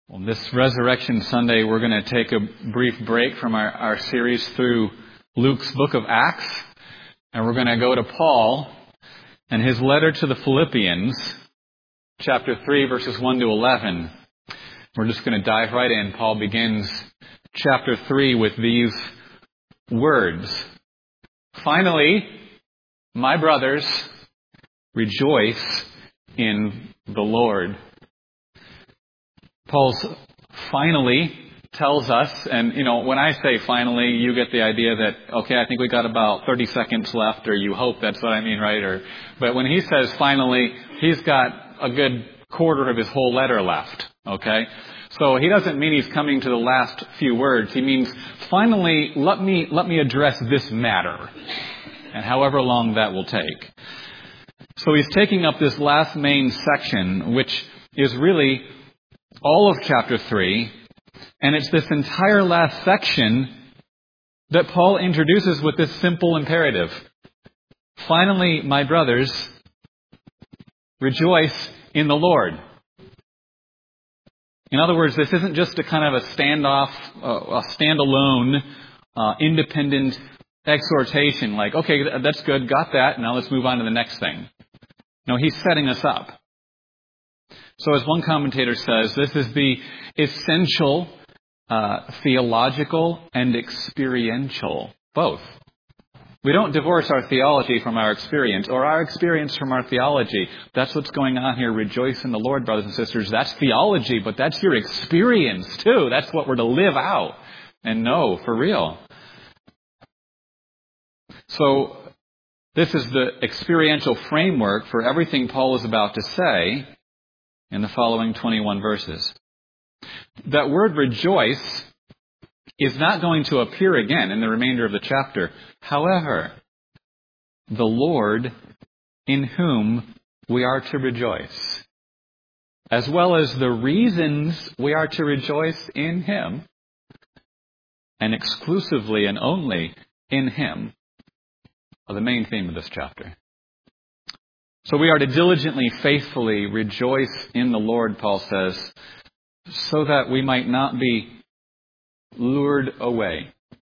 Well, this Resurrection Sunday, we're going to take a brief break from our series through Luke's book of Acts, and we're going to go to Paul and his letter to the Philippians, chapter 3, verses 1 to 11. We're just going to dive right in. Paul begins chapter 3 with these words. Finally, my brothers, rejoice in the Lord. Paul's finally tells us, and when I say finally, you get the idea that, okay, I think we got about 30 seconds left, or you hope that's what I mean, right? But when he says finally, he's got a good quarter of his whole letter left, okay? So he doesn't mean he's coming to the last few words. He means, finally, let me address this matter, and however long that will take. So he's taking up this last main section, which is really all of chapter 3, and it's this entire last section that Paul introduces with this simple imperative. Finally, my brothers, rejoice in the Lord. In other words, this isn't just a kind of a standalone, independent exhortation like, okay, that's good, got that, now let's move on to the next thing. No, he's setting us up. So as one commentator says, this is the essential, theological and experiential, both. We don't divorce our theology from our experience, or our experience from our theology. That's what's going on here. Rejoice in the Lord, brothers and sisters. That's theology, but that's your experience too. That's what we're to live out and know for real. So this is the experiential framework for everything Paul is about to say in the following 21 verses. That word rejoice is not going to appear again in the remainder of the chapter. However, the Lord in whom we are to rejoice, as well as the reasons we are to rejoice in Him, and exclusively and only in Him, are the main theme of this chapter. So we are to diligently, faithfully rejoice in the Lord, Paul says, so that we might not be lured away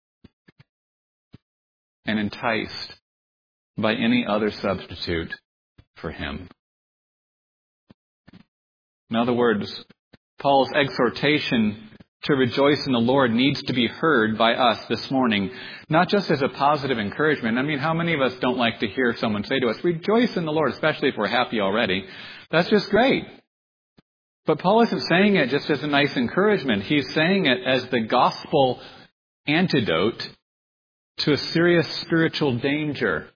and enticed by any other substitute for Him. In other words, Paul's exhortation to rejoice in the Lord needs to be heard by us this morning, not just as a positive encouragement. I mean, how many of us don't like to hear someone say to us, rejoice in the Lord, especially if we're happy already? That's just great. But Paul isn't saying it just as a nice encouragement. He's saying it as the gospel antidote to a serious spiritual danger.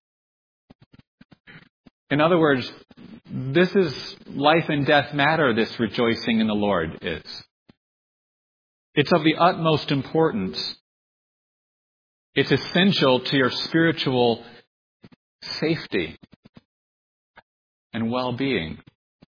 In other words, this is life and death matter, this rejoicing in the Lord is. It's of the utmost importance. It's essential to your spiritual safety and well-being.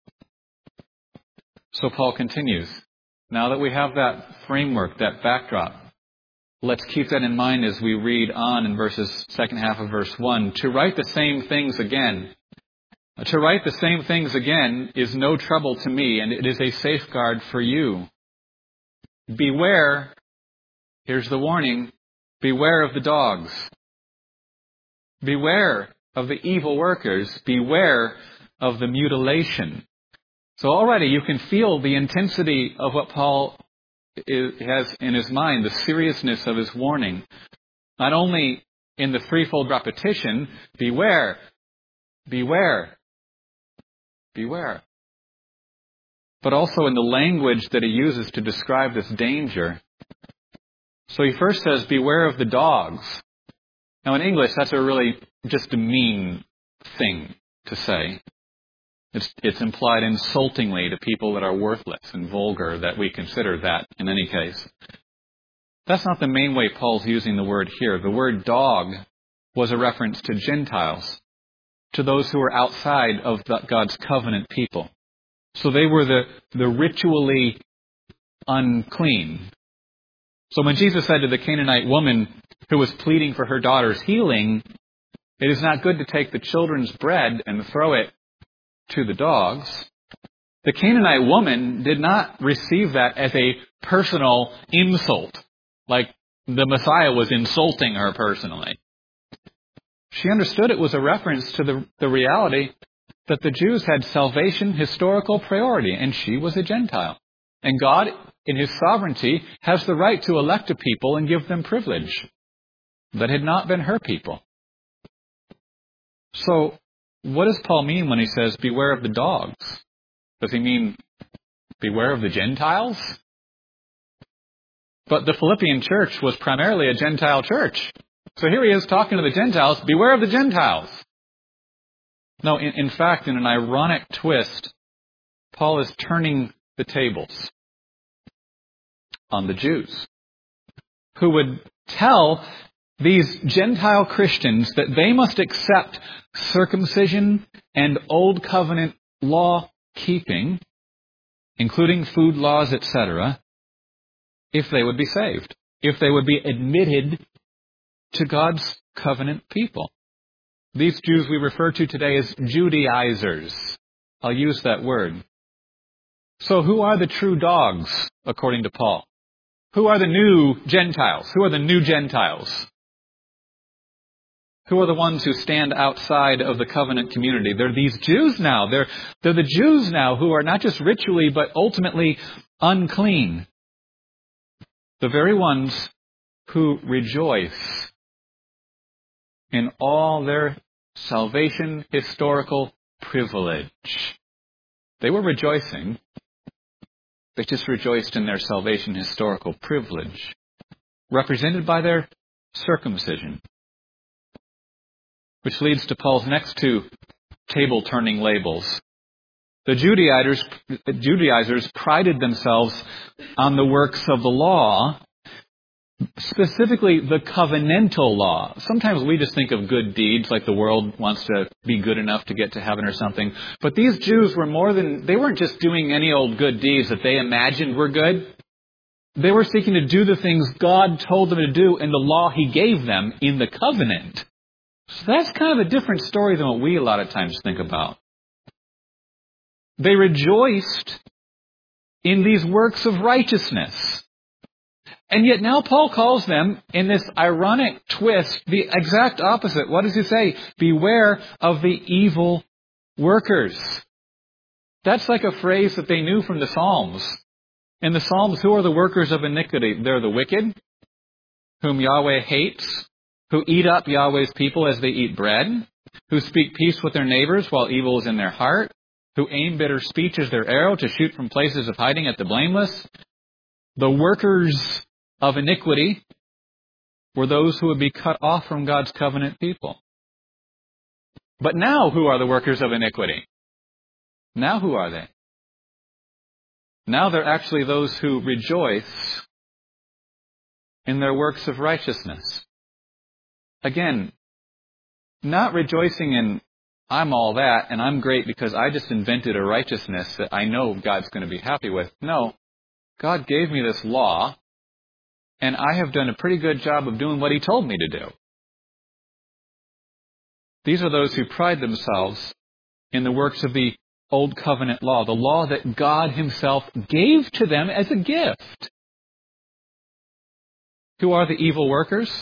So Paul continues. Now that we have that framework, that backdrop, let's keep that in mind as we read on in second half of verse 1. To write the same things again. To write the same things again is no trouble to me, and it is a safeguard for you. Beware, here's the warning, beware of the dogs. Beware of the evil workers. Beware of the mutilation. So already you can feel the intensity of what Paul has in his mind, the seriousness of his warning. Not only in the threefold repetition, beware, beware, beware, but also in the language that he uses to describe this danger. So he first says, beware of the dogs. Now in English, that's just a mean thing to say. It's implied insultingly to people that are worthless and vulgar, that we consider that in any case. That's not the main way Paul's using the word here. The word dog was a reference to Gentiles, to those who were outside of God's covenant people. So they were the ritually unclean. So when Jesus said to the Canaanite woman who was pleading for her daughter's healing, it is not good to take the children's bread and throw it to the dogs. The Canaanite woman did not receive that as a personal insult, like the Messiah was insulting her personally. She understood it was a reference to the reality that the Jews had salvation historical priority, and she was a Gentile. And God, in His sovereignty, has the right to elect a people and give them privilege that had not been her people. So, what does Paul mean when he says, beware of the dogs? Does he mean, beware of the Gentiles? But the Philippian church was primarily a Gentile church. So here he is talking to the Gentiles, beware of the Gentiles. No, in fact, in an ironic twist, Paul is turning the tables on the Jews, who would tell these Gentile Christians that they must accept circumcision and Old Covenant law keeping, including food laws, etc., if they would be saved, if they would be admitted to God's covenant people. These Jews we refer to today as Judaizers. I'll use that word. So who are the true dogs, according to Paul? Who are the new Gentiles? Who are the new Gentiles? Who are the ones who stand outside of the covenant community? They're these Jews now. They're the Jews now who are not just ritually, but ultimately unclean. The very ones who rejoice in all their salvation historical privilege. They were rejoicing. They just rejoiced in their salvation historical privilege, represented by their circumcision. Which leads to Paul's next two table-turning labels. The Judaizers prided themselves on the works of the law, specifically the covenantal law. Sometimes we just think of good deeds, like the world wants to be good enough to get to heaven or something. But these Jews were they weren't just doing any old good deeds that they imagined were good. They were seeking to do the things God told them to do in the law He gave them in the covenant. So that's kind of a different story than what we a lot of times think about. They rejoiced in these works of righteousness. And yet now Paul calls them, in this ironic twist, the exact opposite. What does he say? Beware of the evil workers. That's like a phrase that they knew from the Psalms. In the Psalms, who are the workers of iniquity? They're the wicked, whom Yahweh hates, who eat up Yahweh's people as they eat bread, who speak peace with their neighbors while evil is in their heart, who aim bitter speech as their arrow to shoot from places of hiding at the blameless. The workers of iniquity were those who would be cut off from God's covenant people. But now who are the workers of iniquity? Now who are they? Now they're actually those who rejoice in their works of righteousness. Again, not rejoicing in, I'm all that and I'm great because I just invented a righteousness that I know God's going to be happy with. No, God gave me this law and I have done a pretty good job of doing what He told me to do. These are those who pride themselves in the works of the Old Covenant law, the law that God Himself gave to them as a gift. Who are the evil workers?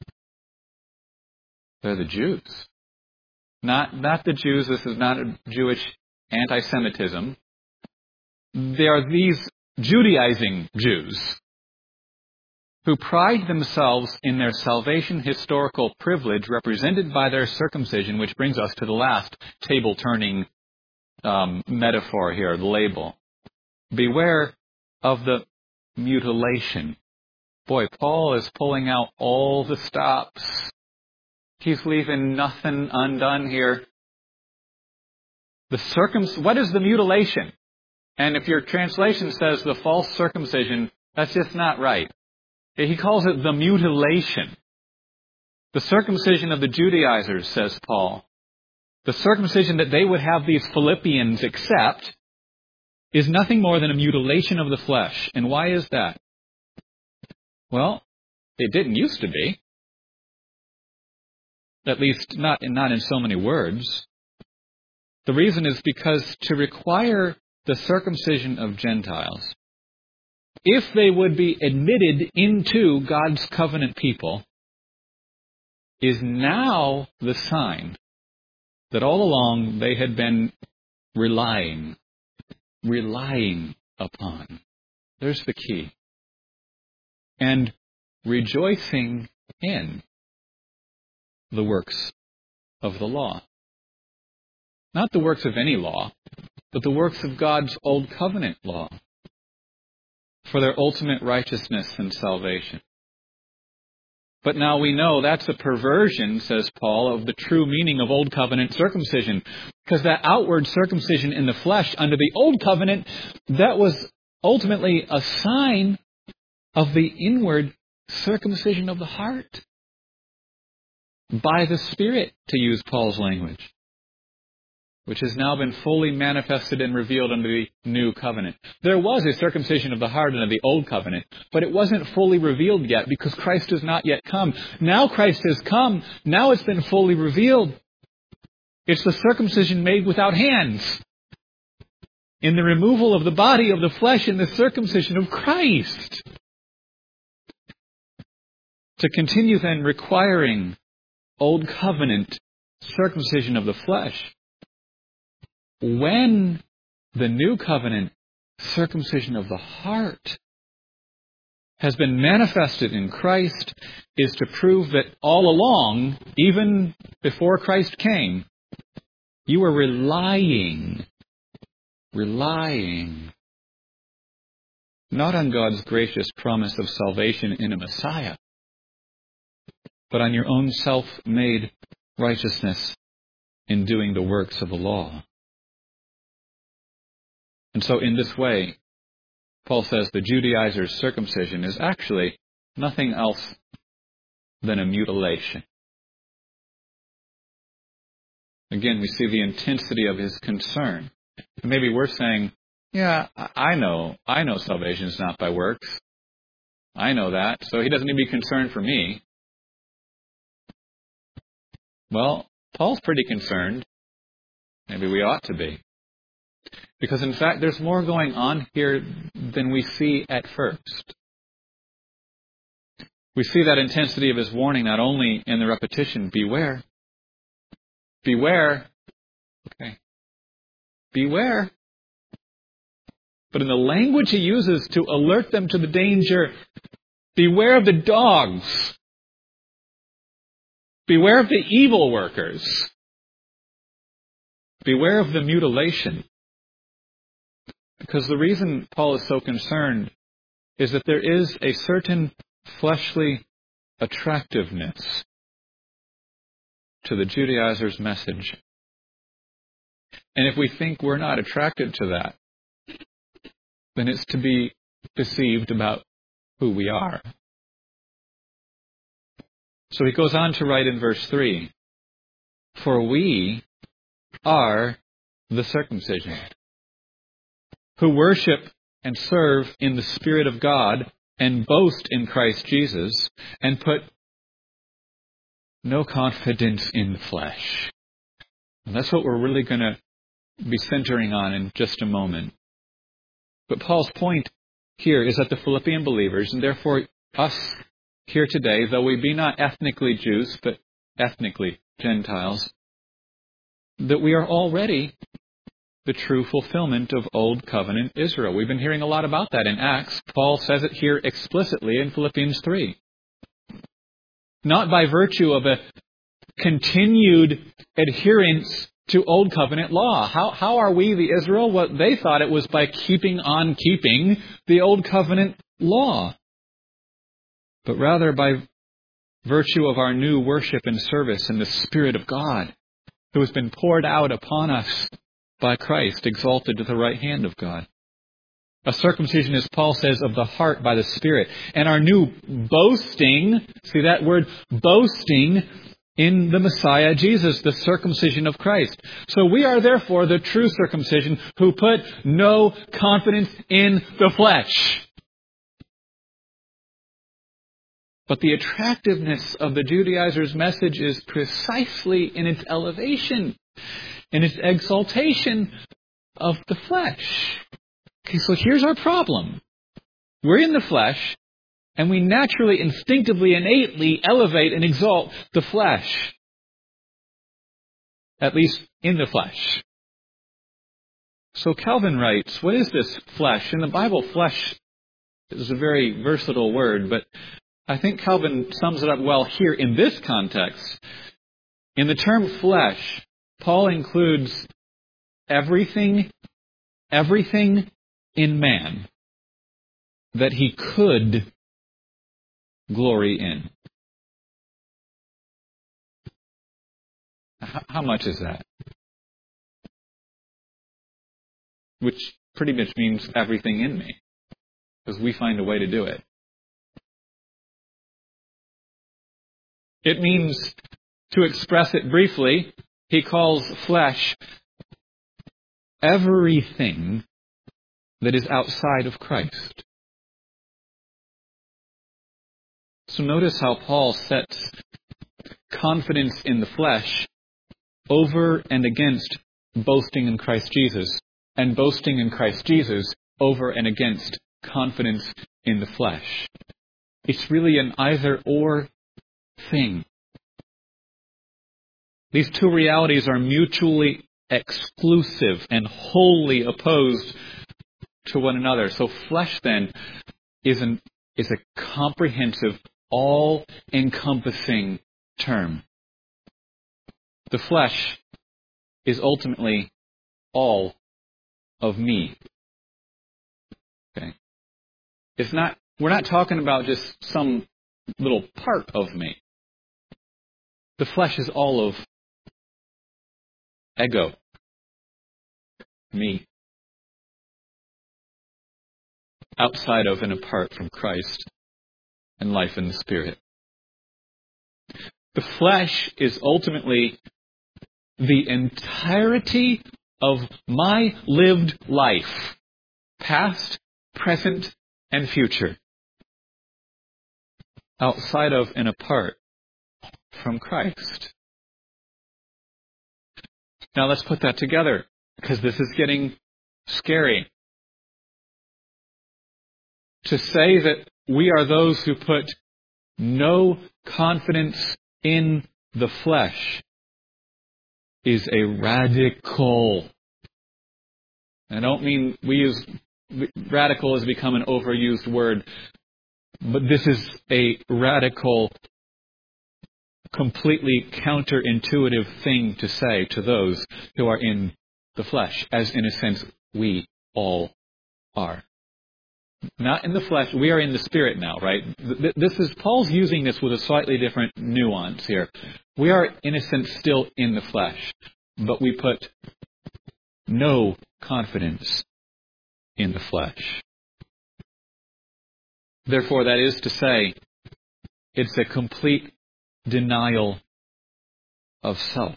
They're the Jews. Not the Jews. This is not a Jewish anti-Semitism. They are these Judaizing Jews who pride themselves in their salvation historical privilege represented by their circumcision, which brings us to the last table-turning metaphor here, the label. Beware of the mutilation. Boy, Paul is pulling out all the stops. He's leaving nothing undone here. What is the mutilation? And if your translation says the false circumcision, that's just not right. He calls it the mutilation. The circumcision of the Judaizers, says Paul. The circumcision that they would have these Philippians accept is nothing more than a mutilation of the flesh. And why is that? Well, it didn't used to be. At least not in so many words. The reason is because to require the circumcision of Gentiles, if they would be admitted into God's covenant people, is now the sign that all along they had been relying upon. There's the key. And rejoicing in the works of the law. Not the works of any law, but the works of God's old covenant law for their ultimate righteousness and salvation. But now we know that's a perversion, says Paul, of the true meaning of Old Covenant circumcision. Because that outward circumcision in the flesh under the Old Covenant, that was ultimately a sign of the inward circumcision of the heart. By the Spirit, to use Paul's language, which has now been fully manifested and revealed under the new covenant. There was a circumcision of the heart under the old covenant, but it wasn't fully revealed yet because Christ has not yet come. Now Christ has come. Now it's been fully revealed. It's the circumcision made without hands. In the removal of the body of the flesh in the circumcision of Christ. To continue then requiring old covenant circumcision of the flesh, when the new covenant circumcision of the heart has been manifested in Christ, is to prove that all along, even before Christ came, you were relying not on God's gracious promise of salvation in a Messiah, but on your own self-made righteousness in doing the works of the law. And so in this way, Paul says the Judaizers' circumcision is actually nothing else than a mutilation. Again, we see the intensity of his concern. Maybe we're saying, yeah, I know salvation is not by works. I know that, so he doesn't need to be concerned for me. Well, Paul's pretty concerned. Maybe we ought to be. Because in fact, there's more going on here than we see at first. We see that intensity of his warning not only in the repetition, beware. Beware. Okay. Beware. But in the language he uses to alert them to the danger, beware of the dogs. Beware of the evil workers. Beware of the mutilation. Because the reason Paul is so concerned is that there is a certain fleshly attractiveness to the Judaizers' message. And if we think we're not attracted to that, then it's to be deceived about who we are. So he goes on to write in verse 3, for we are the circumcision, who worship and serve in the Spirit of God and boast in Christ Jesus and put no confidence in the flesh. And that's what we're really going to be centering on in just a moment. But Paul's point here is that the Philippian believers, and therefore us here today, though we be not ethnically Jews, but ethnically Gentiles, that we are already the true fulfillment of Old Covenant Israel. We've been hearing a lot about that in Acts. Paul says it here explicitly in Philippians 3. Not by virtue of a continued adherence to Old Covenant law. How are we the Israel? Well, they thought it was by keeping on keeping the Old Covenant law. But rather by virtue of our new worship and service in the Spirit of God, who has been poured out upon us by Christ, exalted to the right hand of God. A circumcision, as Paul says, of the heart by the Spirit. And our new boasting, see that word, boasting, in the Messiah Jesus, the circumcision of Christ. So we are therefore the true circumcision who put no confidence in the flesh. But the attractiveness of the Judaizers' message is precisely in its elevation, in its exaltation of the flesh. Okay, so here's our problem. We're in the flesh, and we naturally, instinctively, innately elevate and exalt the flesh. At least in the flesh. So Calvin writes, what is this flesh? In the Bible, flesh is a very versatile word, but I think Calvin sums it up well here in this context. In the term flesh, Paul includes everything in man that he could glory in. How much is that? Which pretty much means everything in me, because we find a way to do it. It means, to express it briefly, he calls flesh everything that is outside of Christ. So notice how Paul sets confidence in the flesh over and against boasting in Christ Jesus, and boasting in Christ Jesus over and against confidence in the flesh. It's really an either-or thing. These two realities are mutually exclusive and wholly opposed to one another. So flesh then is a comprehensive, all-encompassing term. The flesh is ultimately all of me. Okay. We're not talking about just some little part of me. The flesh is all of ego, me, outside of and apart from Christ and life in the Spirit. The flesh is ultimately the entirety of my lived life, past, present, and future, outside of and apart from Christ. Now let's put that together, because this is getting scary. To say that we are those who put no confidence in the flesh is a radical. I don't mean radical has become an overused word, but this is a radical, completely counterintuitive thing to say to those who are in the flesh, as in a sense we all are. Not in the flesh, we are in the Spirit now, right? This is, Paul's using this with a slightly different nuance here. We are, in a sense, still in the flesh, but we put no confidence in the flesh. Therefore, that is to say, it's a complete denial of self.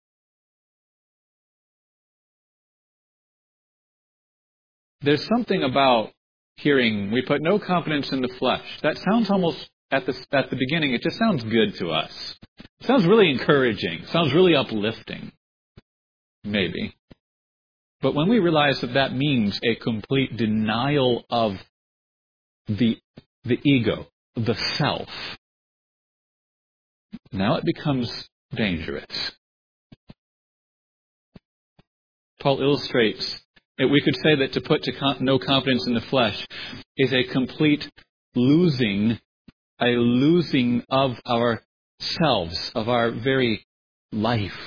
There's something about hearing, we put no confidence in the flesh. That sounds almost, at the beginning, it just sounds good to us. It sounds really encouraging. It sounds really uplifting. Maybe. But when we realize that that means a complete denial of the ego, the self, now it becomes dangerous. Paul illustrates that we could say that to put no confidence in the flesh is a complete losing of ourselves, of our very life.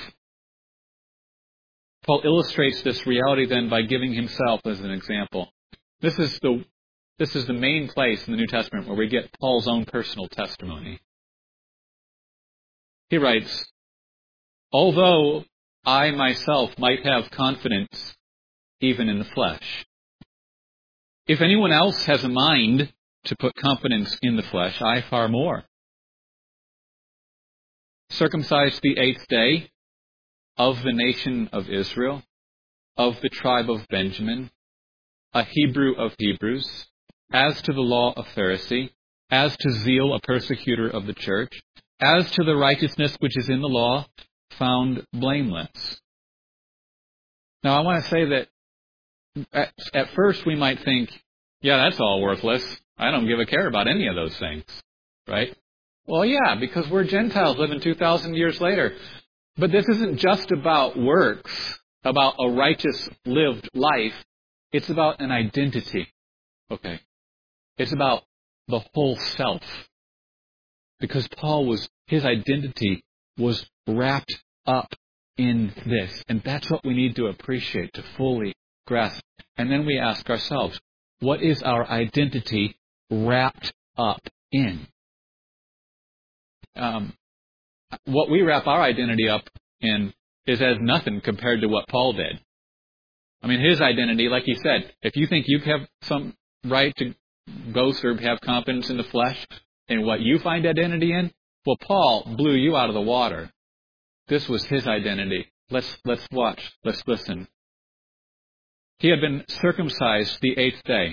Paul illustrates this reality then by giving himself as an example. This is the main place in the New Testament where we get Paul's own personal testimony. He writes, although I myself might have confidence even in the flesh, if anyone else has a mind to put confidence in the flesh, I far more. Circumcised the 8th day, of the nation of Israel, of the tribe of Benjamin, a Hebrew of Hebrews, as to the law a Pharisee, as to zeal a persecutor of the church, as to the righteousness which is in the law, found blameless. Now I want to say that at first we might think, yeah, that's all worthless. I don't give a care about any of those things, right? Well, yeah, because we're Gentiles living 2,000 years later. But this isn't just about works, about a righteous lived life. It's about an identity. Okay. It's about the whole self. Because his identity was wrapped up in this. And that's what we need to appreciate, to fully grasp. And then we ask ourselves, what is our identity wrapped up in? What we wrap our identity up in is as nothing compared to what Paul did. I mean, his identity, like he said, if you think you have some right to boast or have confidence in the flesh in what you find identity in, well, Paul blew you out of the water. This was his identity. Let's watch. Let's listen. He had been circumcised the 8th day,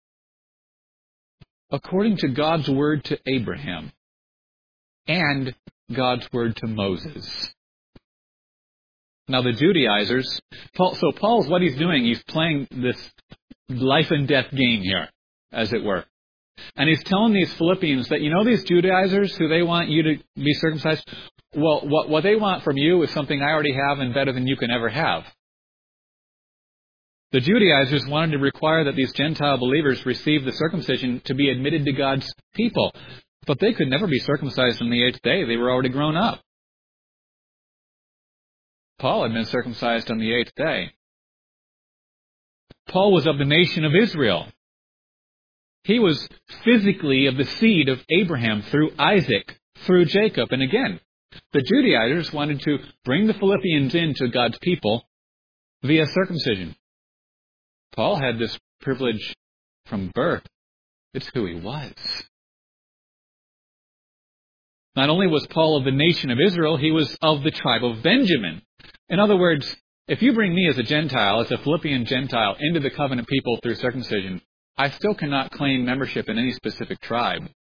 according to God's word to Abraham and God's word to Moses. Now the Judaizers, Paul's what he's doing, he's playing this life and death game here, as it were. And he's telling these Philippians that, these Judaizers who they want you to be circumcised, well, what they want from you is something I already have and better than you can ever have. The Judaizers wanted to require that these Gentile believers receive the circumcision to be admitted to God's people. But they could never be circumcised on the 8th day. They were already grown up. Paul had been circumcised on the 8th day. Paul was of the nation of Israel. He was physically of the seed of Abraham through Isaac, through Jacob. And again, the Judaizers wanted to bring the Philippians into God's people via circumcision. Paul had this privilege from birth. It's who he was. Not only was Paul of the nation of Israel, he was of the tribe of Benjamin. In other words, if you bring me as a Gentile, as a Philippian Gentile, into the covenant people through circumcision, I still cannot claim membership in any specific tribe.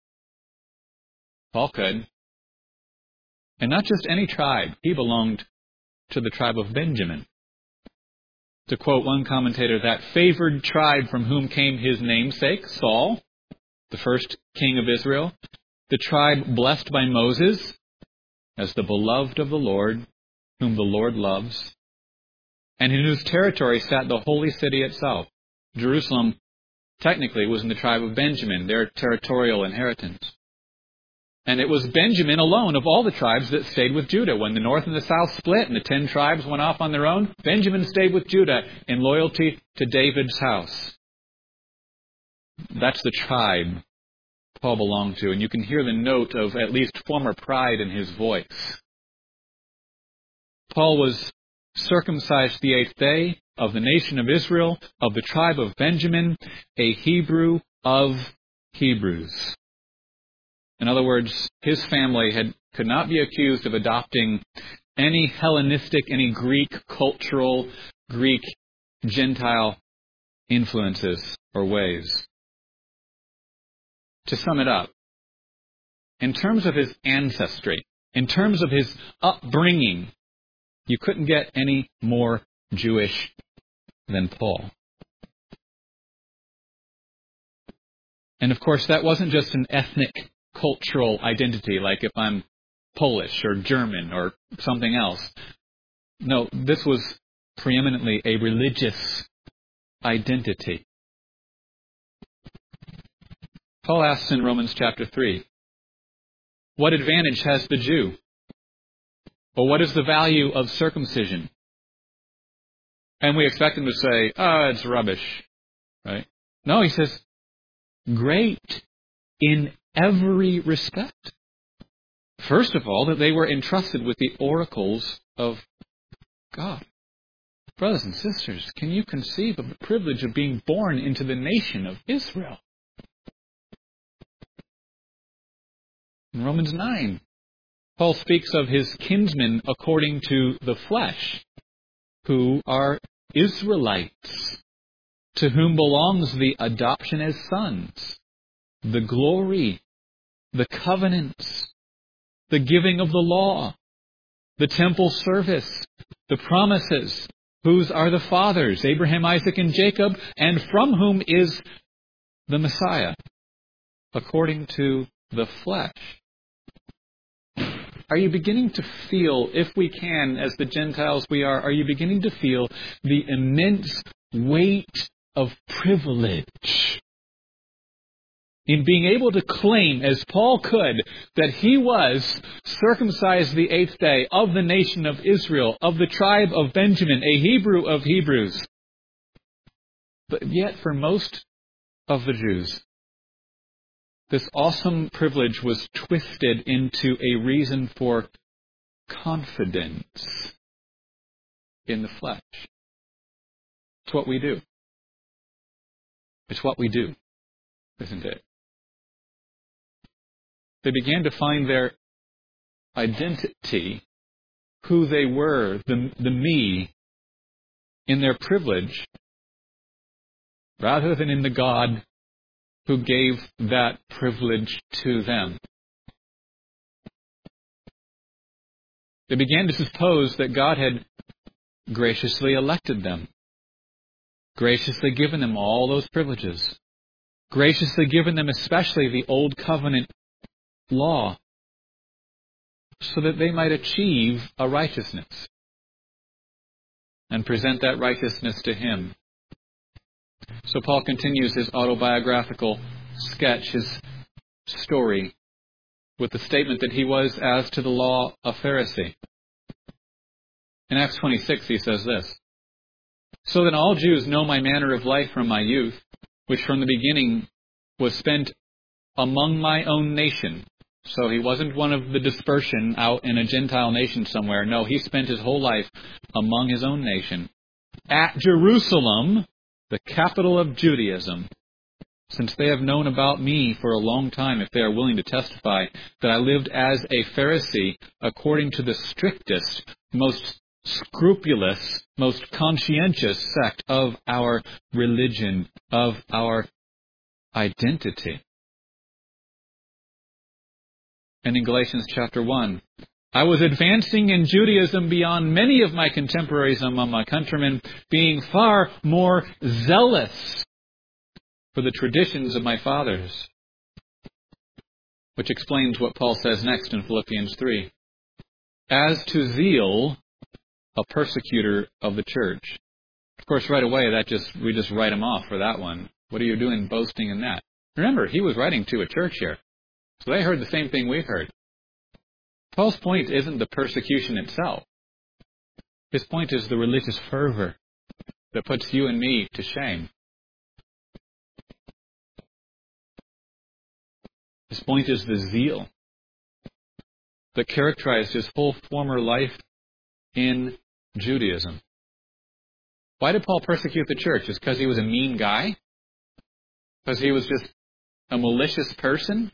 Paul could. And not just any tribe. He belonged to the tribe of Benjamin. To quote one commentator, that favored tribe from whom came his namesake, Saul, the first king of Israel, the tribe blessed by Moses as the beloved of the Lord, whom the Lord loves, and in whose territory sat the holy city itself. Jerusalem technically was in the tribe of Benjamin, their territorial inheritance. And it was Benjamin alone of all the tribes that stayed with Judah. When the north and the south split and the 10 tribes went off on their own, Benjamin stayed with Judah in loyalty to David's house. That's the tribe Paul belonged to, and you can hear the note of at least former pride in his voice. Paul was circumcised the 8th day, of the nation of Israel, of the tribe of Benjamin, a Hebrew of Hebrews. In other words, his family could not be accused of adopting any Hellenistic, any Greek cultural, Greek Gentile influences or ways. To sum it up, in terms of his ancestry, in terms of his upbringing, you couldn't get any more Jewish than Paul. And of course, that wasn't just an ethnic, cultural identity, like if I'm Polish or German or something else. No, this was preeminently a religious identity. Paul asks in Romans chapter 3, what advantage has the Jew? Or what is the value of circumcision? And we expect him to say, it's rubbish, right? No, he says, great in every respect. First of all, that they were entrusted with the oracles of God. Brothers and sisters, can you conceive of the privilege of being born into the nation of Israel? In Romans 9, Paul speaks of his kinsmen according to the flesh, who are Israelites, to whom belongs the adoption as sons, the glory, the covenants, the giving of the law, the temple service, the promises, whose are the fathers, Abraham, Isaac, and Jacob, and from whom is the Messiah, according to the flesh. Are you beginning to feel, if we can, as the Gentiles we are you beginning to feel the immense weight of privilege in being able to claim, as Paul could, that he was circumcised the 8th day, of the nation of Israel, of the tribe of Benjamin, a Hebrew of Hebrews? But yet, for most of the Jews, this awesome privilege was twisted into a reason for confidence in the flesh. It's what we do. It's what we do, isn't it? They began to find their identity, who they were, the me, in their privilege, rather than in the God who gave that privilege to them. They began to suppose that God had graciously elected them, graciously given them all those privileges, graciously given them especially the Old Covenant law, so that they might achieve a righteousness and present that righteousness to Him. So Paul continues his autobiographical sketch, his story, with the statement that he was, as to the law, a Pharisee. In Acts 26 he says this: "So then all Jews know my manner of life from my youth, which from the beginning was spent among my own nation." So he wasn't one of the dispersion out in a Gentile nation somewhere. No, he spent his whole life among his own nation. "At Jerusalem, the capital of Judaism, since they have known about me for a long time, if they are willing to testify, that I lived as a Pharisee according to the strictest, most scrupulous, most conscientious sect of our religion, of our identity." And in Galatians chapter 1, "I was advancing in Judaism beyond many of my contemporaries among my countrymen, being far more zealous for the traditions of my fathers." Which explains what Paul says next in Philippians 3. "As to zeal, a persecutor of the church." Of course, right away, we just write him off for that one. What are you doing boasting in that? Remember, he was writing to a church here. So they heard the same thing we've heard. Paul's point isn't the persecution itself. His point is the religious fervor that puts you and me to shame. His point is the zeal that characterized his whole former life in Judaism. Why did Paul persecute the church? Is it because he was a mean guy? Because he was just a malicious person?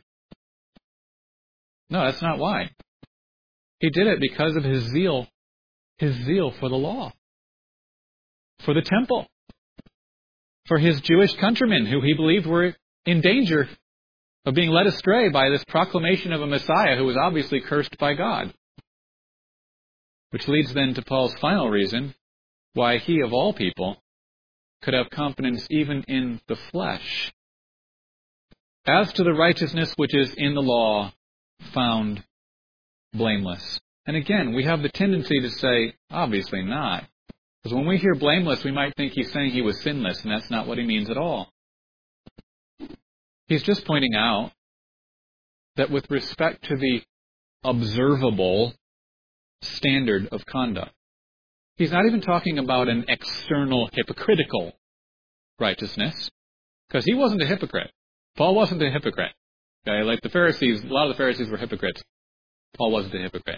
No, that's not why. He did it because of his zeal for the law, for the temple, for his Jewish countrymen who he believed were in danger of being led astray by this proclamation of a Messiah who was obviously cursed by God. Which leads then to Paul's final reason why he, of all people, could have confidence even in the flesh. "As to the righteousness which is in the law, found blameless." And again, we have the tendency to say, obviously not. Because when we hear blameless, we might think he's saying he was sinless, and that's not what he means at all. He's just pointing out that with respect to the observable standard of conduct, he's not even talking about an external hypocritical righteousness, because he wasn't a hypocrite. Paul wasn't a hypocrite. Okay, like the Pharisees, a lot of the Pharisees were hypocrites. Paul wasn't a hypocrite.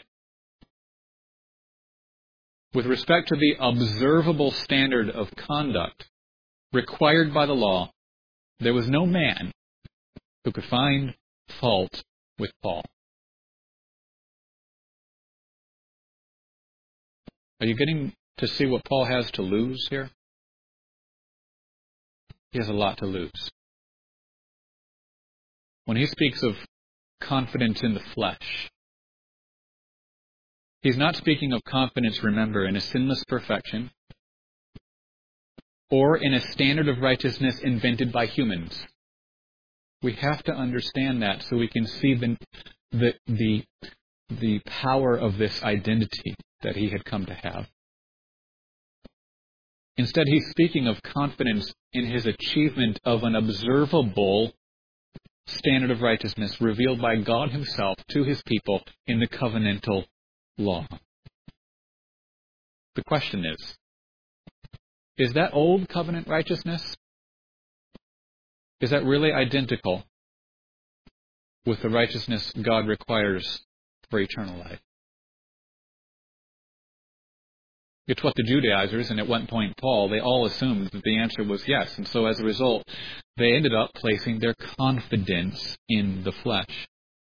With respect to the observable standard of conduct required by the law, there was no man who could find fault with Paul. Are you getting to see what Paul has to lose here? He has a lot to lose. When he speaks of confidence in the flesh, he's not speaking of confidence, remember, in a sinless perfection. or in a standard of righteousness invented by humans. We have to understand that so we can see the power of this identity that he had come to have. Instead, he's speaking of confidence in his achievement of an observable standard of righteousness revealed by God himself to his people in the covenantal law. The question is that old covenant righteousness? Is that really identical with the righteousness God requires for eternal life? It's what the Judaizers, and at one point Paul, they all assumed that the answer was yes. And so as a result, they ended up placing their confidence in the flesh.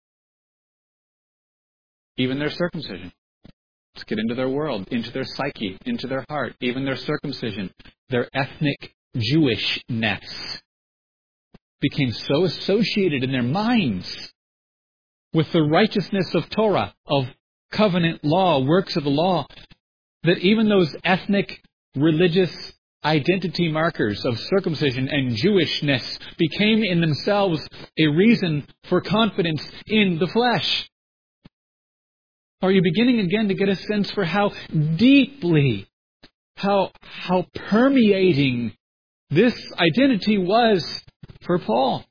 Even their circumcision. Let's get into their world, into their psyche, into their heart. Even their circumcision, their ethnic Jewishness became so associated in their minds with the righteousness of Torah, of covenant law, works of the law, that even those ethnic, religious identity markers of circumcision and Jewishness became in themselves a reason for confidence in the flesh. Are you beginning again to get a sense for how deeply, how permeating this identity was for Paul?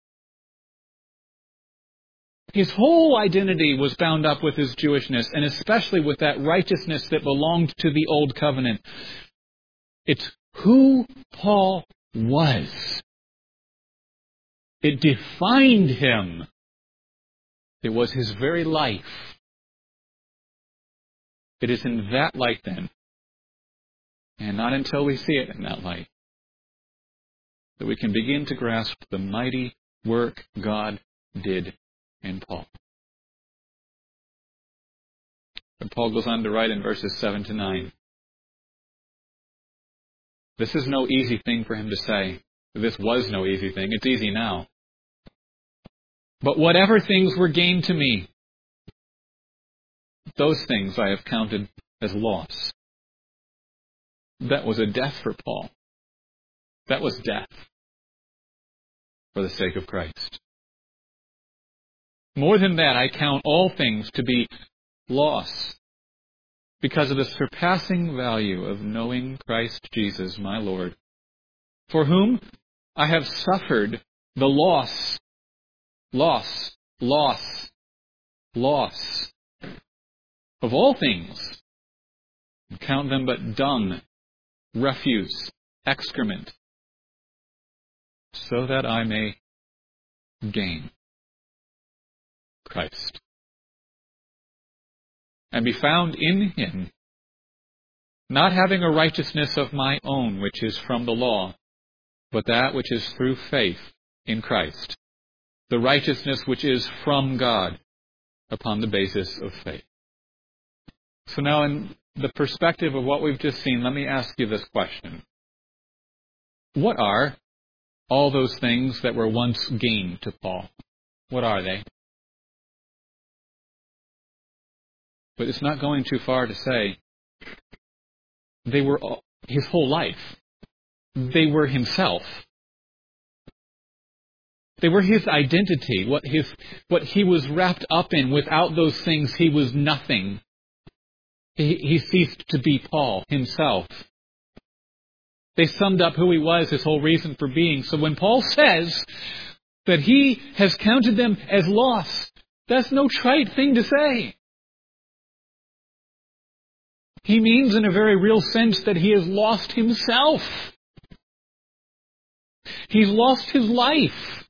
His whole identity was bound up with his Jewishness, and especially with that righteousness that belonged to the Old Covenant. It's who Paul was. It defined him. It was his very life. It is in that light then, and not until we see it in that light, that we can begin to grasp the mighty work God did in Paul. And Paul goes on to write in verses 7 to 9. This is no easy thing for him to say. This was no easy thing. It's easy now. But whatever things were gained to me, those things I have counted as loss. That was a death for Paul. That was death for the sake of Christ. More than that, I count all things to be loss because of the surpassing value of knowing Christ Jesus, my Lord, for whom I have suffered the loss of all things, and count them but dung, refuse, excrement, so that I may gain Christ and be found in him, not having a righteousness of my own which is from the law, but that which is through faith in Christ, the righteousness which is from God upon the basis of faith. So now, in the perspective of what we've just seen, let me ask you this question. What are all those things that were once gained to Paul? What are they? But it's not going too far to say they were his whole life. They were himself. They were his identity, what he was wrapped up in. Without those things, he was nothing. He ceased to be Paul himself. They summed up who he was, his whole reason for being. So when Paul says that he has counted them as loss, that's no trite thing to say. He means in a very real sense that he has lost himself. He's lost his life.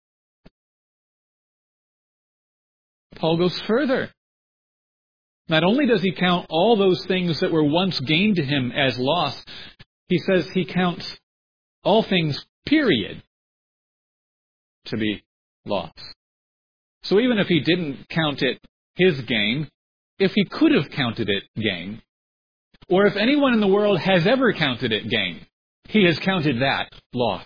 Paul goes further. Not only does he count all those things that were once gained to him as loss, he says he counts all things, period, to be loss. So even if he didn't count it his gain, if he could have counted it gain, or if anyone in the world has ever counted it gain, he has counted that loss.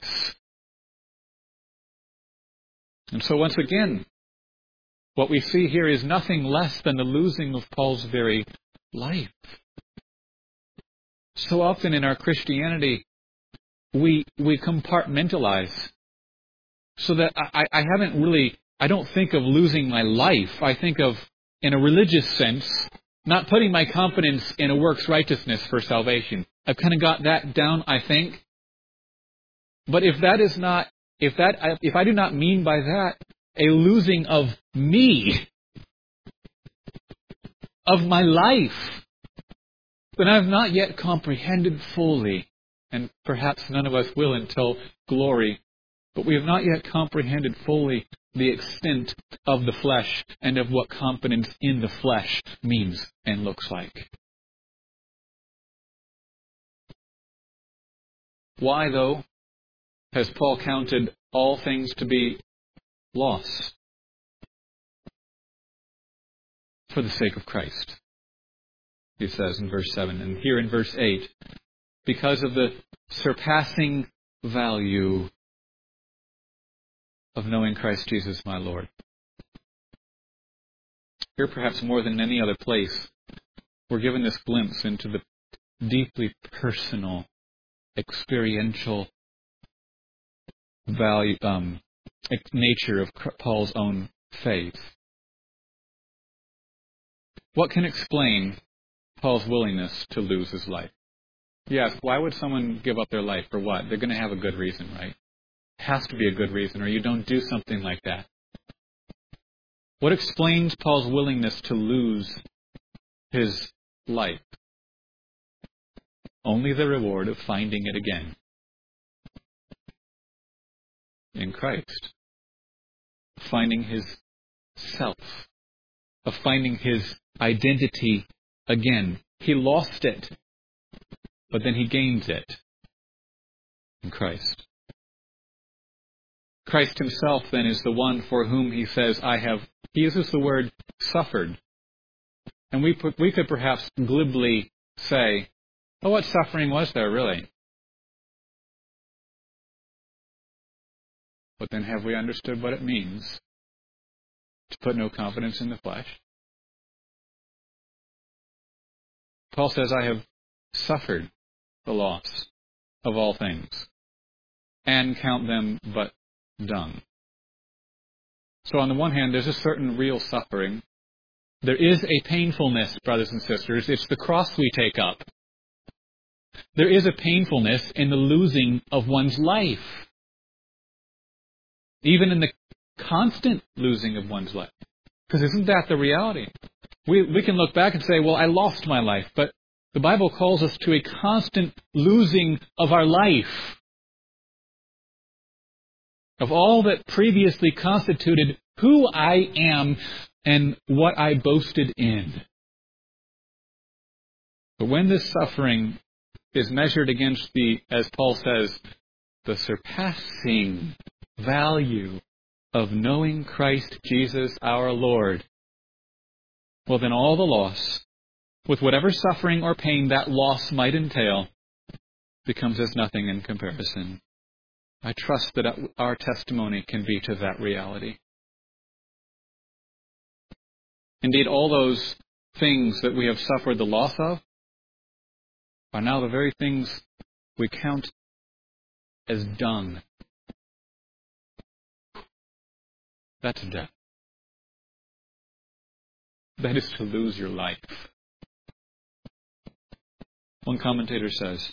And so once again, what we see here is nothing less than the losing of Paul's very life. So often in our Christianity, we compartmentalize so that I don't think of losing my life. I think of, in a religious sense, not putting my confidence in a works righteousness for salvation. I've kind of got that down, I think. But if I do not mean by that a losing of me, of my life, then I have not yet comprehended fully, and perhaps none of us will until glory, but we have not yet comprehended fully the extent of the flesh and of what confidence in the flesh means and looks like. Why, though, has Paul counted all things to be loss? For the sake of Christ, he says in verse 7. And here in verse 8, because of the surpassing value of knowing Christ Jesus my Lord. Here, perhaps more than any other place, we're given this glimpse into the deeply personal, experiential value, nature of Paul's own faith. What can explain Paul's willingness to lose his life? Yes, why would someone give up their life for what? They're going to have a good reason, right? It has to be a good reason, or you don't do something like that. What explains Paul's willingness to lose his life? Only the reward of finding it again in Christ. Finding his self. Of finding his identity again. He lost it, but then he gains it in Christ. Christ himself then is the one for whom he says, he uses the word suffered. And we could perhaps glibly say, oh, what suffering was there really? But then have we understood what it means to put no confidence in the flesh? Paul says, I have suffered the loss of all things and count them but dung. So on the one hand, there's a certain real suffering. There is a painfulness, brothers and sisters. It's the cross we take up. There is a painfulness in the losing of one's life. Even in the constant losing of one's life. Because isn't that the reality? We can look back and say, well, I lost my life. But the Bible calls us to a constant losing of our life. Of all that previously constituted who I am and what I boasted in. But when this suffering is measured against as Paul says, the surpassing value of knowing Christ Jesus our Lord, well then all the loss, with whatever suffering or pain that loss might entail, becomes as nothing in comparison. I trust that our testimony can be to that reality. Indeed, all those things that we have suffered the loss of are now the very things we count as dung. That's death. That is to lose your life. One commentator says,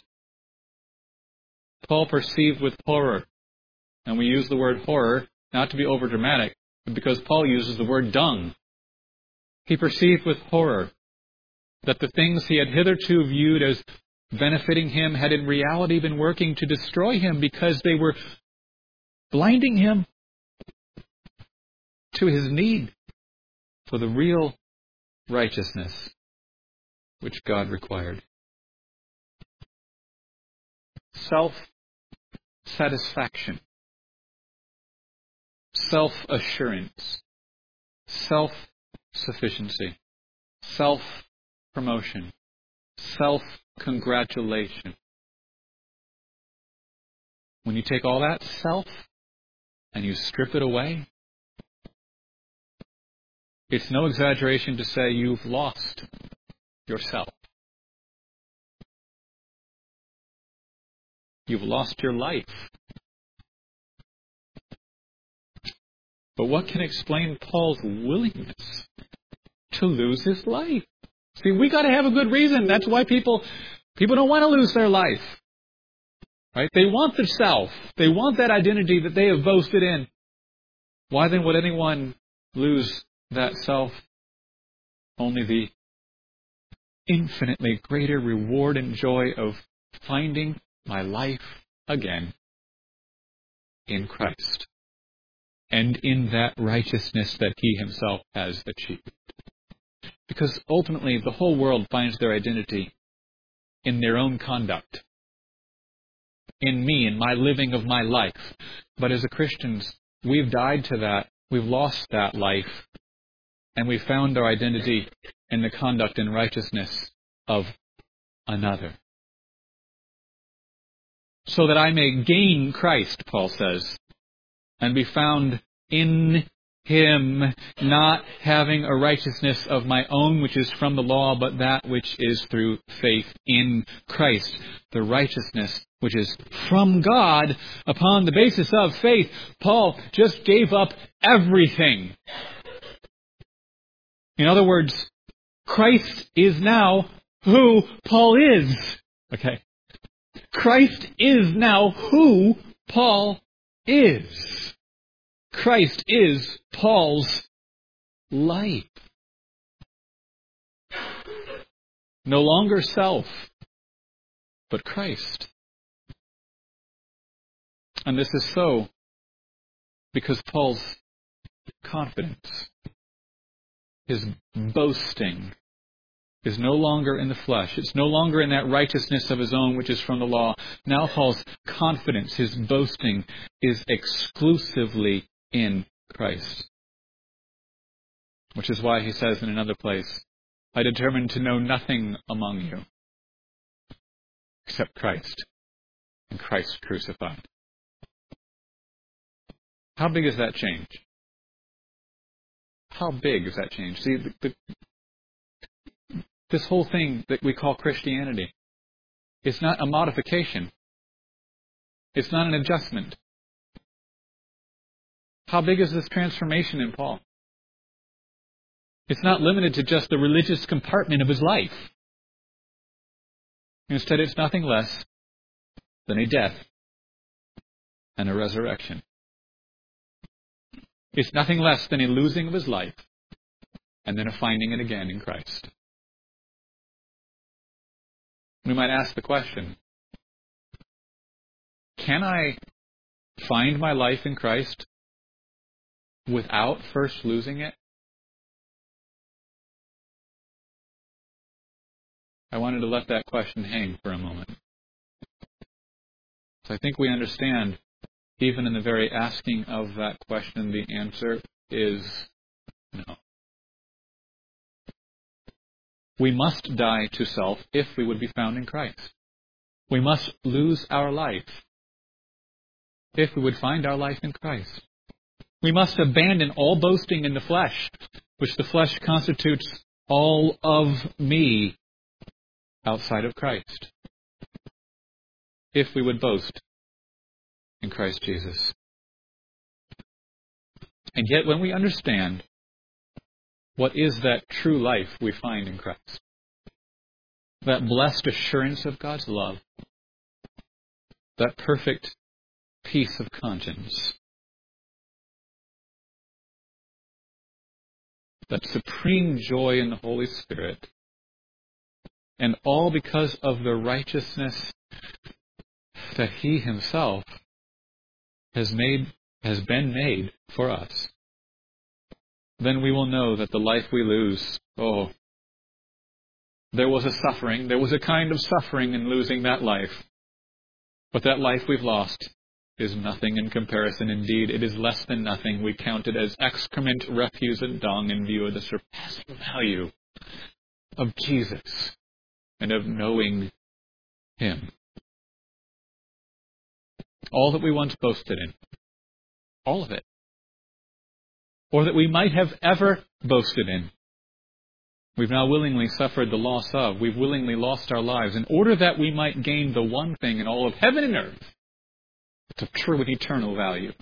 Paul perceived with horror, and we use the word horror not to be overdramatic, but because Paul uses the word dung. He perceived with horror that the things he had hitherto viewed as benefiting him had in reality been working to destroy him because they were blinding him to his need for the real righteousness which God required. Self-satisfaction, self-assurance, self-sufficiency, self-promotion, self-congratulation. When you take all that self and you strip it away, it's no exaggeration to say you've lost yourself. You've lost your life. But what can explain Paul's willingness to lose his life? See, we got to have a good reason. That's why people don't want to lose their life. Right? They want the self. They want that identity that they have boasted in. Why then would anyone lose that self? Only the infinitely greater reward and joy of finding my life again in Christ and in that righteousness that He Himself has achieved. Because ultimately the whole world finds their identity in their own conduct, in me, in my living of my life. But as Christians, we've died to that, we've lost that life, and we've found our identity in the conduct and righteousness of another. So that I may gain Christ, Paul says, and be found in Him, not having a righteousness of my own which is from the law, but that which is through faith in Christ, the righteousness which is from God upon the basis of faith. Paul just gave up everything. In other words, Christ is now who Paul is. Okay. Christ is now who Paul is. Christ is Paul's life. No longer self, but Christ. And this is so because Paul's confidence, his boasting, is no longer in the flesh. It's no longer in that righteousness of his own which is from the law. Now Paul's confidence, his boasting, is exclusively in Christ. Which is why he says in another place, I determined to know nothing among you except Christ and Christ crucified. How big is that change? How big is that change? See, this whole thing that we call Christianity is not a modification. It's not an adjustment. How big is this transformation in Paul? It's not limited to just the religious compartment of his life. Instead, it's nothing less than a death and a resurrection. It's nothing less than a losing of his life and then a finding it again in Christ. We might ask the question, can I find my life in Christ without first losing it? I wanted to let that question hang for a moment. So I think we understand, even in the very asking of that question, the answer is no. We must die to self if we would be found in Christ. We must lose our life if we would find our life in Christ. We must abandon all boasting in the flesh, which the flesh constitutes all of me outside of Christ, if we would boast in Christ Jesus. And yet when we understand what is that true life we find in Christ, that blessed assurance of God's love, that perfect peace of conscience, that supreme joy in the Holy Spirit, and all because of the righteousness that He Himself has been made for us, then we will know that the life we lose, there was a suffering, there was a kind of suffering in losing that life. But that life we've lost is nothing in comparison. Indeed, it is less than nothing. We count it as excrement, refuse, and dung in view of the surpassing value of Jesus and of knowing Him. All that we once boasted in, all of it, or that we might have ever boasted in, We've now willingly suffered the loss of. We've willingly lost our lives in order that we might gain the one thing in all of heaven and earth that's of true and eternal value.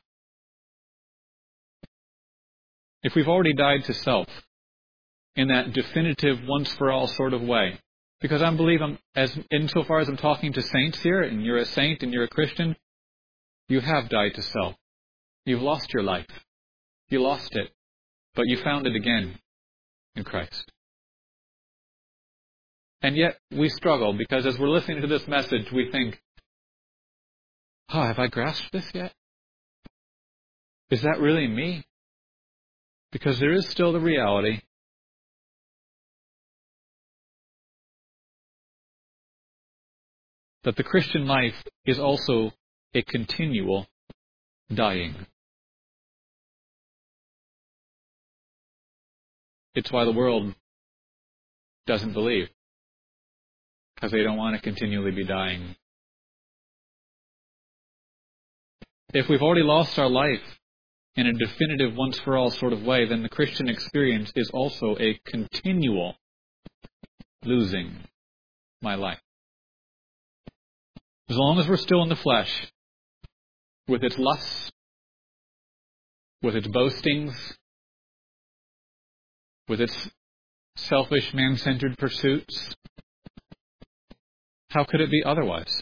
If we've already died to self in that definitive, once-for-all sort of way, because I believe insofar as I'm talking to saints here, and you're a saint and you're a Christian, you have died to self. You've lost your life. You lost it, but you found it again in Christ. And yet we struggle because as we're listening to this message, we think, oh, have I grasped this yet? Is that really me? Because there is still the reality that the Christian life is also a continual dying. It's why the world doesn't believe, because they don't want to continually be dying. If we've already lost our life in a definitive once-for-all sort of way, then the Christian experience is also a continual losing my life. As long as we're still in the flesh, with its lusts, with its boastings, with its selfish, man-centered pursuits, how could it be otherwise?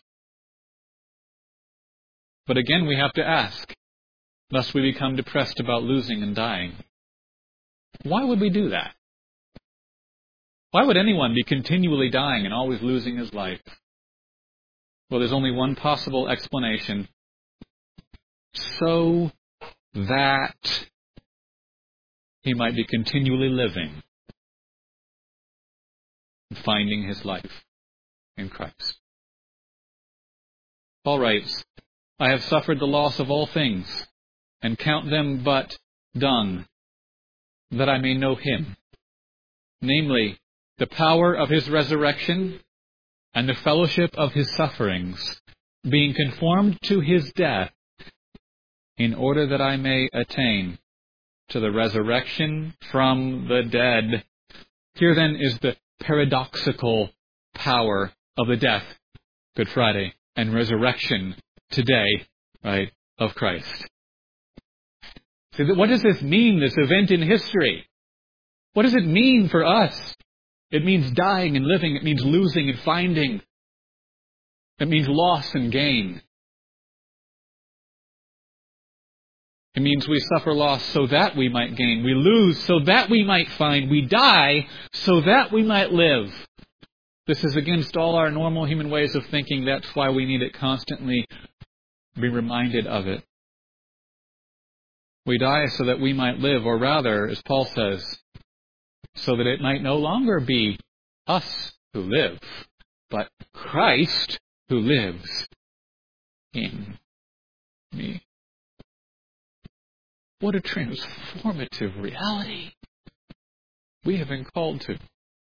But again, we have to ask, lest we become depressed about losing and dying. Why would we do that? Why would anyone be continually dying and always losing his life? Well, there's only one possible explanation. So that he might be continually living and finding his life in Christ. Paul writes, I have suffered the loss of all things, and count them but dung, that I may know him, namely, the power of his resurrection and the fellowship of his sufferings, being conformed to his death, in order that I may attain to the resurrection from the dead. Here then is the paradoxical power of the death, Good Friday, and resurrection today, right, of Christ. So what does this mean, this event in history? What does it mean for us? It means dying and living. It means losing and finding. It means loss and gain. It means we suffer loss so that we might gain. We lose so that we might find. We die so that we might live. This is against all our normal human ways of thinking. That's why we need it constantly be reminded of it. We die so that we might live, or rather, as Paul says, so that it might no longer be us who live, but Christ who lives in me. What a transformative reality we have been called to.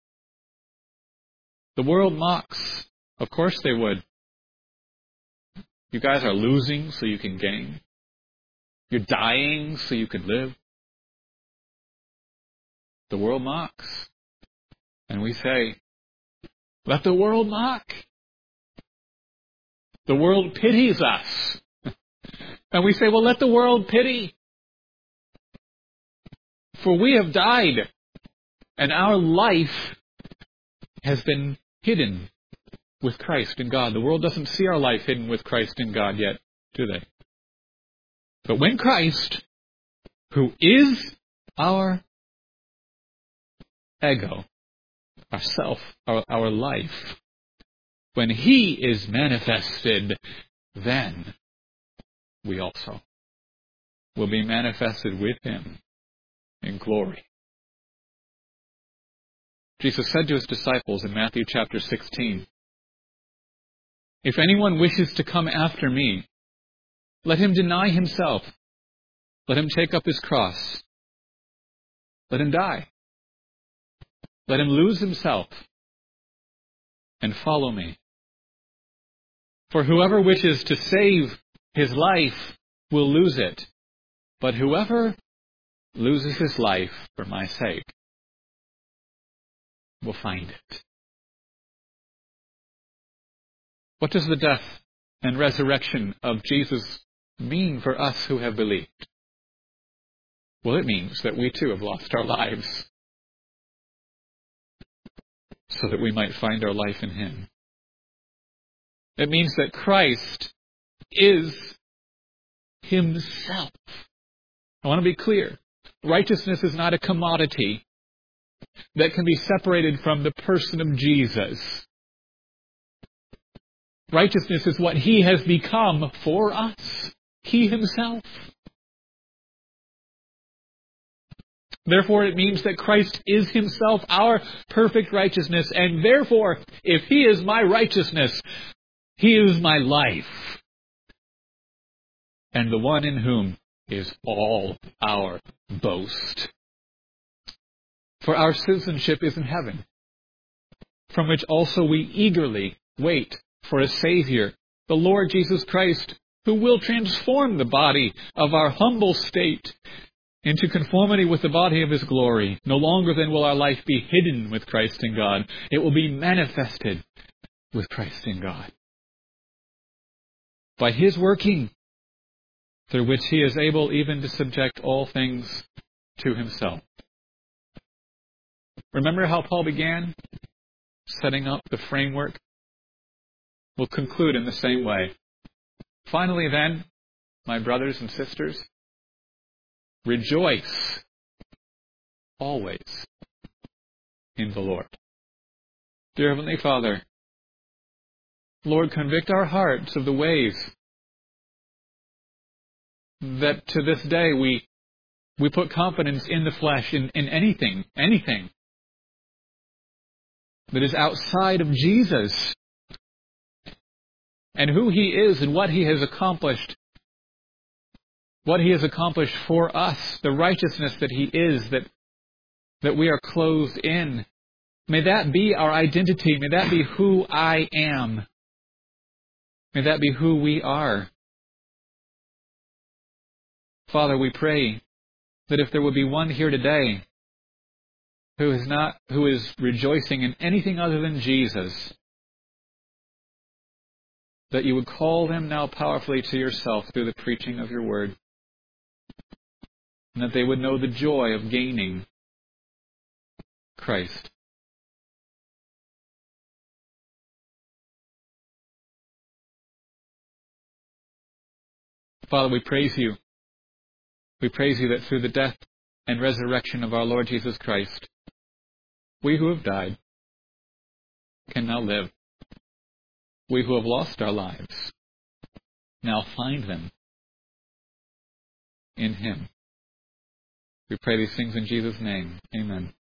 The world mocks. Of course they would. You guys are losing so you can gain. You're dying so you could live. The world mocks. And we say, let the world mock. The world pities us. And we say, well, let the world pity. For we have died, and our life has been hidden with Christ in God. The world doesn't see our life hidden with Christ in God yet, do they? But when Christ, who is our ego, our self, our life, when He is manifested, then we also will be manifested with Him in glory. Jesus said to His disciples in Matthew chapter 16, if anyone wishes to come after me, let him deny himself. Let him take up his cross. Let him die. Let him lose himself and follow me. For whoever wishes to save his life will lose it, but whoever loses his life for my sake will find it. What does the death and resurrection of Jesus mean for us who have believed? Well, it means that we too have lost our lives so that we might find our life in Him. It means that Christ is Himself. I want to be clear. Righteousness is not a commodity that can be separated from the person of Jesus. Righteousness is what He has become for us. He Himself. Therefore, it means that Christ is Himself our perfect righteousness, and therefore, if He is my righteousness, He is my life, and the one in whom is all our boast. For our citizenship is in heaven, from which also we eagerly wait for a Savior, the Lord Jesus Christ, who will transform the body of our humble state into conformity with the body of His glory. No longer then will our life be hidden with Christ in God. It will be manifested with Christ in God. By His working, through which He is able even to subject all things to Himself. Remember how Paul began? Setting up the framework. We'll conclude in the same way. Finally then, my brothers and sisters, rejoice always in the Lord. Dear Heavenly Father, Lord, convict our hearts of the ways that to this day we put confidence in the flesh, in anything that is outside of Jesus and who He is and what He has accomplished. What He has accomplished for us, the righteousness that He is, that we are clothed in. May that be our identity. May that be who I am. May that be who we are. Father, we pray that if there would be one here today who is rejoicing in anything other than Jesus, that You would call them now powerfully to Yourself through the preaching of Your word, and that they would know the joy of gaining Christ. Father, we praise You. We praise You that through the death and resurrection of our Lord Jesus Christ, we who have died can now live. We who have lost our lives now find them in Him. We pray these things in Jesus' name. Amen.